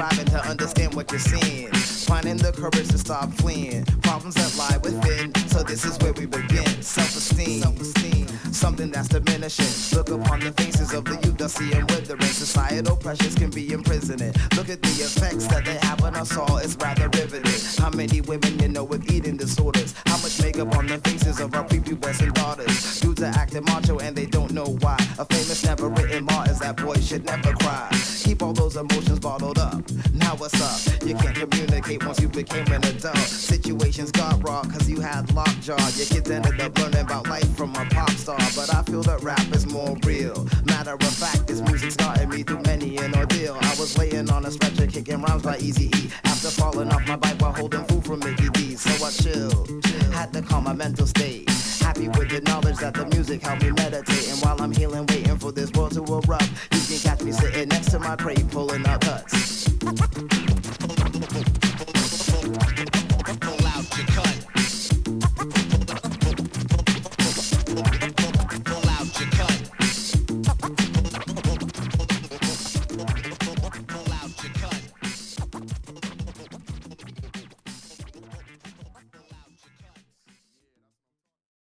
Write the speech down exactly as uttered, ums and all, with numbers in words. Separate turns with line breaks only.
striving to understand what you're seeing. Finding the courage to stop fleeing problems that lie within. So this is where we begin. Self-esteem, self-esteem, something that's diminishing. Look upon the faces of the youth, dusty and withering. Societal pressures can be imprisoning. Look at the effects that they have on us all. It's rather riveting. How many women you know with eating disorders? How much makeup on the faces of our prepubescent daughters? Dudes are acting macho and they don't know why. A famous never written law is that boys should never cry. Keep all those emotions bottled up. Now what's up? You can't communicate once you became an adult. Situations got raw cause you had lockjaw. Your kids ended up learning about life from a pop star. But I feel that rap is more real. Matter of fact, this music's gotten me through many an ordeal. I was laying on a stretcher kicking rhymes by Eazy-E after falling off my bike while holding food from Mickey D's. So I chilled, had to calm my mental state. Happy with the knowledge that the music helped me meditate. And while I'm healing, waiting for this world to erupt, you can catch me sitting next to my crate, pulling up